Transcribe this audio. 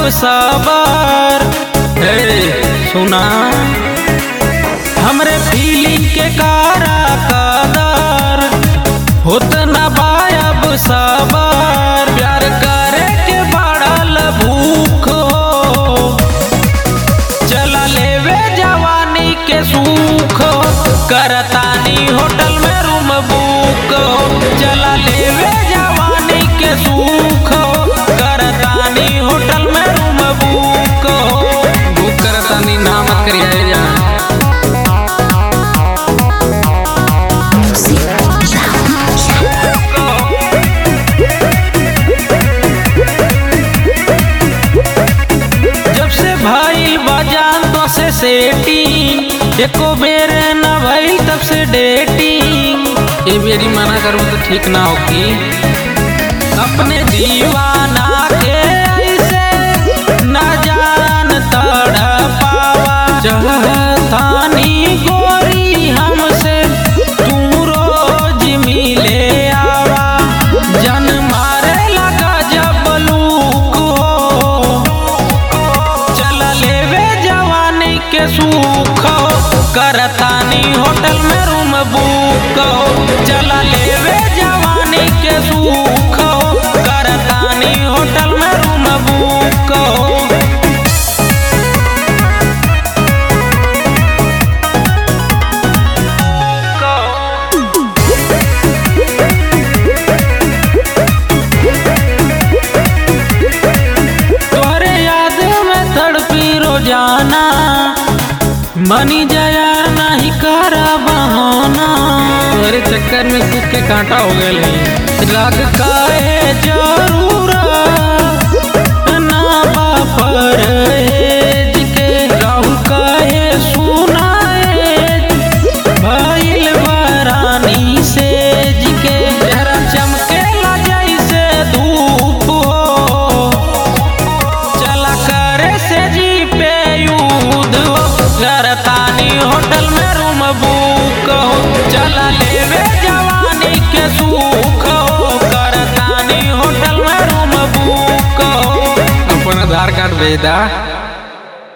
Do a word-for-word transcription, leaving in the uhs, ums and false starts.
सबर। हे सुना हमरे फीलिंग के कारा कदर होत ना बायब सबर। प्यार करे के बढ़ल भूख हो चला लेवे जवानी के सुख। करतानी होटल में रूम बुक चला लेवे जवानी के सुख। करतानी होटल में रूम बुक बुक करतानी नाम करिए जा। जब से भाई बजान तो से सेटिंग एको बेर न भइल तब से डेटिंग। ये बेरी मना करूँ तो ठीक ना होगी। अपने दीवाना के ऐसे न जान तड़पावा। चाहतानी गोरी हमसे तू रोज मिले आवा। जन मारे लगा जब लूक हो चला लेवे जवानी के सुख। करतानी होटल में रूम बुक चला लेवे जवानी के सुख। करतानी होटल में रूम बुक तोहरे याद में तड़पी रोजाना। बनी जाया नहीं करा बहाना। तोहरे चक्कर में सूख के कांटा हो गए। लग काहे जरूर ना बापर के राहुल काहे सुनाए भइल बरानी से जिके। चेहरा चमके ला जैसे धूप हो चला करे से जी पे युद्ध। करतानी होटल में रूम बुक चला लेवे जवानी के सुख। करतानी होटल में रूम बुक अपन आधार कार्ड भेज दा।